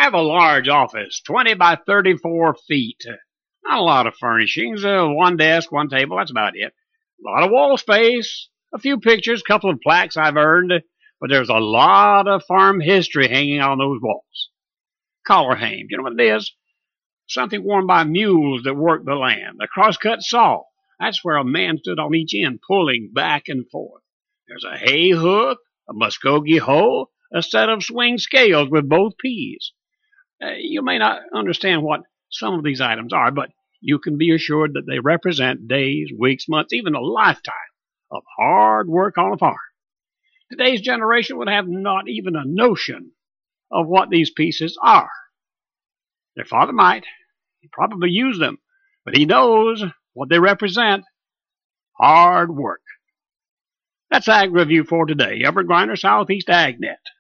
I have a large office, 20 by 34 feet. Not a lot of furnishings. One desk, one table, that's about it. A lot of wall space, a few pictures, a couple of plaques I've earned, but there's a lot of farm history hanging on those walls. Collar hames, you know what it is? Something worn by mules that worked the land. A crosscut saw. That's where a man stood on each end, pulling back and forth. There's a hay hook, a Muskogee hoe, a set of swing scales with both peas. You may not understand what some of these items are, but you can be assured that they represent days, weeks, months, even a lifetime of hard work on a farm. Today's generation would have not even a notion of what these pieces are. Their father might. He probably used them, but he knows what they represent. Hard work. That's Ag Review for today. Everett Griner, Southeast AgNet.